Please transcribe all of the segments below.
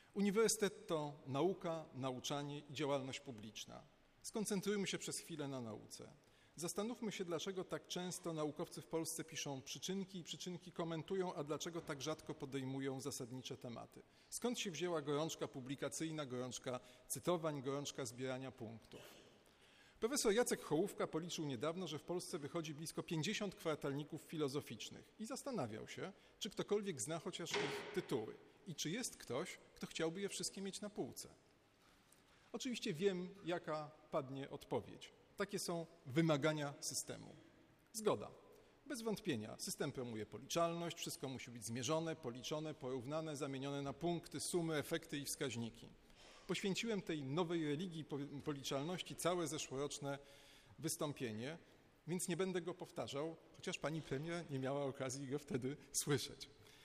Uniwersytet to nauka, nauczanie i działalność publiczna. Skoncentrujmy się przez chwilę na nauce. Zastanówmy się, dlaczego tak często naukowcy w Polsce piszą przyczynki i przyczynki komentują, a dlaczego tak rzadko podejmują zasadnicze tematy. Skąd się wzięła gorączka publikacyjna, gorączka cytowań, gorączka zbierania punktów? Profesor Jacek Hołówka policzył niedawno, że w Polsce wychodzi blisko 50 kwartalników filozoficznych i zastanawiał się, czy ktokolwiek zna chociaż ich tytuły i czy jest ktoś, kto chciałby je wszystkie mieć na półce. Oczywiście wiem, jaka padnie odpowiedź. Takie są wymagania systemu. Zgoda. Bez wątpienia. System promuje policzalność, wszystko musi być zmierzone, policzone, porównane, zamienione na punkty, sumy, efekty i wskaźniki. Poświęciłem tej nowej religii policzalności całe zeszłoroczne wystąpienie, więc nie będę go powtarzał, chociaż pani premier nie miała okazji go wtedy słyszeć.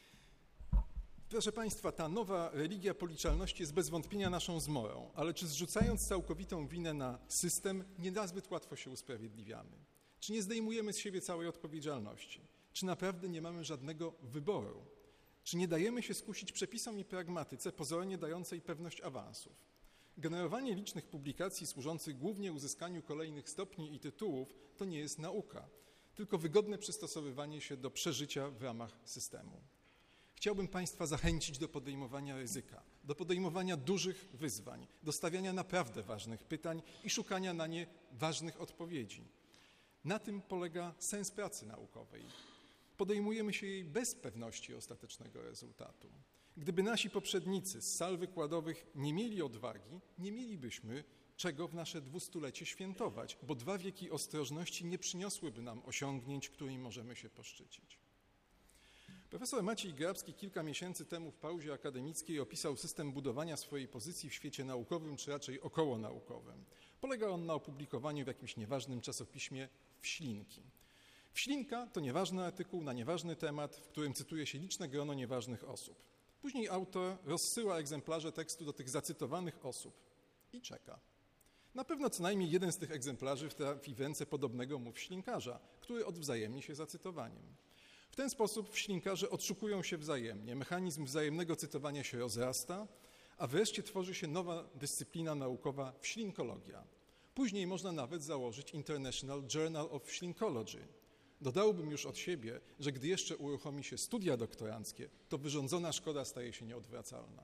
Proszę Państwa, ta nowa religia policzalności jest bez wątpienia naszą zmorą, ale czy zrzucając całkowitą winę na system, nie nazbyt łatwo się usprawiedliwiamy? Czy nie zdejmujemy z siebie całej odpowiedzialności? Czy naprawdę nie mamy żadnego wyboru? Czy nie dajemy się skusić przepisom i pragmatyce pozornie dającej pewność awansów? Generowanie licznych publikacji służących głównie uzyskaniu kolejnych stopni i tytułów to nie jest nauka, tylko wygodne przystosowywanie się do przeżycia w ramach systemu. Chciałbym Państwa zachęcić do podejmowania ryzyka, do podejmowania dużych wyzwań, do stawiania naprawdę ważnych pytań i szukania na nie ważnych odpowiedzi. Na tym polega sens pracy naukowej. Podejmujemy się jej bez pewności ostatecznego rezultatu. Gdyby nasi poprzednicy z sal wykładowych nie mieli odwagi, nie mielibyśmy czego w nasze 200-lecie świętować, bo 2 wieki ostrożności nie przyniosłyby nam osiągnięć, którymi możemy się poszczycić. Profesor Maciej Grabski kilka miesięcy temu w pauzie akademickiej opisał system budowania swojej pozycji w świecie naukowym, czy raczej okołonaukowym. Polega on na opublikowaniu w jakimś nieważnym czasopiśmie wślinki. Wślinka to nieważny artykuł na nieważny temat, w którym cytuje się liczne grono nieważnych osób. Później autor rozsyła egzemplarze tekstu do tych zacytowanych osób i czeka. Na pewno co najmniej jeden z tych egzemplarzy trafi w ręce podobnego mu wślinkarza, który odwzajemni się zacytowaniem. W ten sposób wślinkarze odszukują się wzajemnie, mechanizm wzajemnego cytowania się rozrasta, a wreszcie tworzy się nowa dyscyplina naukowa wślinkologia. Później można nawet założyć International Journal of Wślinkology. Dodałbym już od siebie, że gdy jeszcze uruchomi się studia doktoranckie, to wyrządzona szkoda staje się nieodwracalna.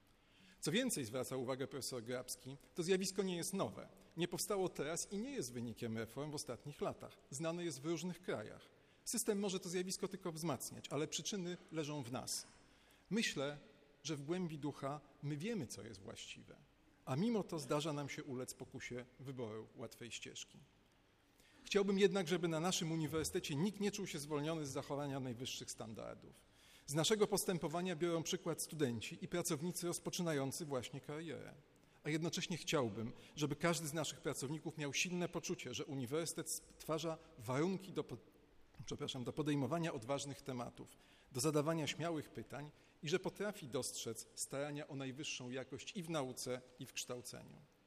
Co więcej, zwraca uwagę profesor Grabski, to zjawisko nie jest nowe. Nie powstało teraz i nie jest wynikiem reform w ostatnich latach. Znane jest w różnych krajach. System może to zjawisko tylko wzmacniać, ale przyczyny leżą w nas. Myślę, że w głębi ducha my wiemy, co jest właściwe, a mimo to zdarza nam się ulec pokusie wyboru łatwej ścieżki. Chciałbym jednak, żeby na naszym uniwersytecie nikt nie czuł się zwolniony z zachowania najwyższych standardów. Z naszego postępowania biorą przykład studenci i pracownicy rozpoczynający właśnie karierę. A jednocześnie chciałbym, żeby każdy z naszych pracowników miał silne poczucie, że uniwersytet stwarza warunki do podejmowania odważnych tematów, do zadawania śmiałych pytań i że potrafi dostrzec starania o najwyższą jakość i w nauce, i w kształceniu.